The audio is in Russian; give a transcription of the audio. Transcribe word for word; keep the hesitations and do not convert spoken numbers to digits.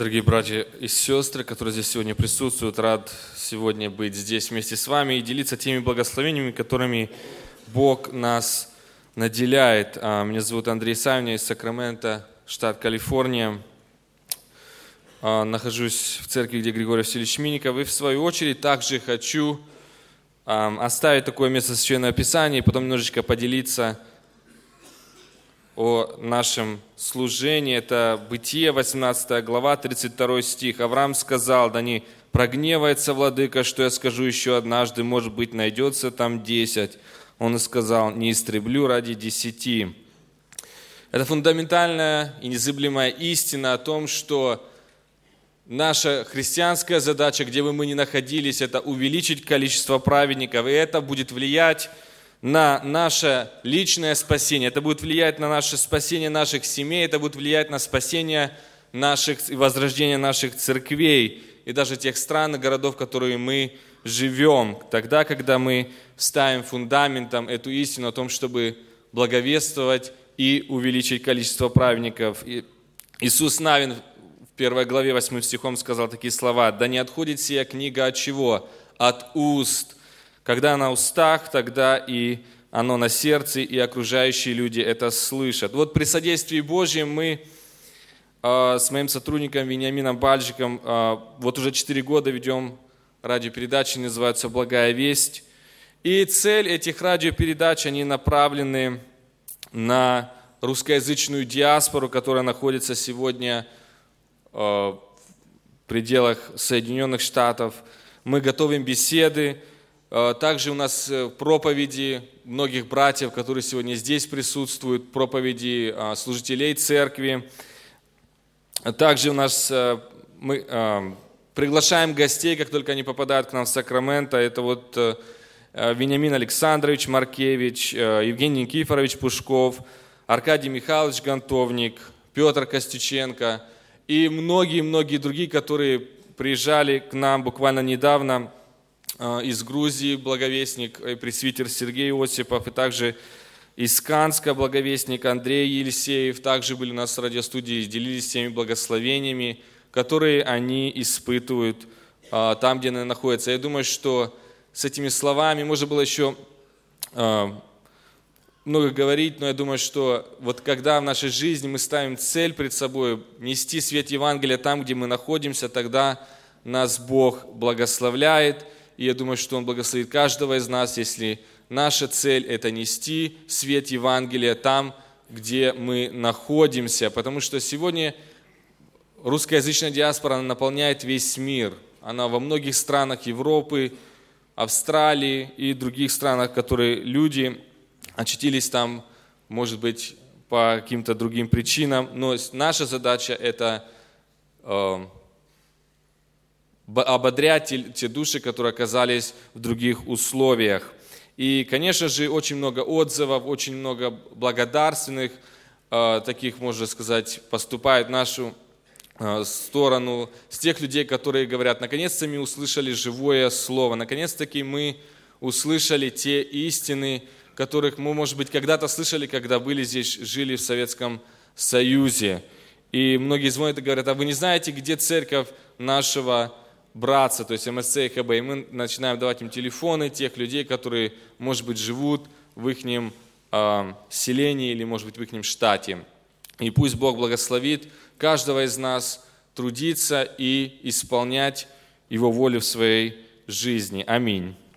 Дорогие братья и сестры, которые здесь сегодня присутствуют, рад сегодня быть здесь вместе с вами и делиться теми благословениями, которыми Бог нас наделяет. Меня зовут Андрей Савин, я из Сакрамента, штат Калифорния. Нахожусь в церкви, где Григорий Васильевич Миников. И в свою очередь также хочу оставить такое место Священного Писания и потом немножечко поделиться о нашем служении. Это Бытие, восемнадцатая глава, тридцать второй стих. Авраам сказал: да не прогневается владыка, что я скажу еще однажды, может быть, найдется там десять. Он и сказал: не истреблю ради десяти. Это фундаментальная и незыблемая истина о том, что наша христианская задача, где бы мы ни находились, это увеличить количество праведников, и это будет влиять на наше личное спасение, это будет влиять на наше спасение наших семей, это будет влиять на спасение наших и возрождение наших церквей и даже тех стран и городов, в которых мы живем. Тогда, когда мы ставим фундаментом эту истину о том, чтобы благовествовать и увеличить количество праведников. И Иисус Навин в первой главе восьмым стихом сказал такие слова: «Да не отходит сия книга от чего? От уст. Когда на устах, тогда и оно на сердце, и окружающие люди это слышат». Вот при содействии Божьем мы э, с моим сотрудником Вениамином Бальжиком э, вот уже четыре года ведем радиопередачи, называются «Благая весть». И цель этих радиопередач, они направлены на русскоязычную диаспору, которая находится сегодня э, в пределах Соединенных Штатов. Мы готовим беседы. Также у нас проповеди многих братьев, которые сегодня здесь присутствуют, проповеди служителей церкви. Также у нас мы приглашаем гостей, как только они попадают к нам в Сакраменто. Это вот Вениамин Александрович Маркевич, Евгений Никифорович Пушков, Аркадий Михайлович Гонтовник, Петр Костюченко и многие-многие другие, которые приезжали к нам буквально недавно из Грузии благовестник, пресвитер Сергей Осипов, и также из Канска благовестник Андрей Елисеев, также были у нас в радиостудии, делились теми благословениями, которые они испытывают там, где они находятся. Я думаю, что с этими словами можно было еще много говорить, но я думаю, что вот когда в нашей жизни мы ставим цель перед собой нести свет Евангелия там, где мы находимся, тогда нас Бог благословляет. И я думаю, что Он благословит каждого из нас, если наша цель – это нести свет Евангелия там, где мы находимся. Потому что сегодня русскоязычная диаспора она наполняет весь мир. Она во многих странах Европы, Австралии и других странах, которые люди очутились там, может быть, по каким-то другим причинам. Но наша задача – это э, ободрять те, те души, которые оказались в других условиях. И, конечно же, очень много отзывов, очень много благодарственных, э, таких, можно сказать, поступает в нашу э, сторону, с тех людей, которые говорят: наконец-то мы услышали живое слово, наконец-таки мы услышали те истины, которых мы, может быть, когда-то слышали, когда были здесь, жили в Советском Союзе. И многие звонят и говорят: а вы не знаете, где церковь нашего братца, то есть эм эс цэ и ха бэ, и мы начинаем давать им телефоны тех людей, которые, может быть, живут в их э, селении или, может быть, в их штате. И пусть Бог благословит каждого из нас трудиться и исполнять Его волю в своей жизни. Аминь.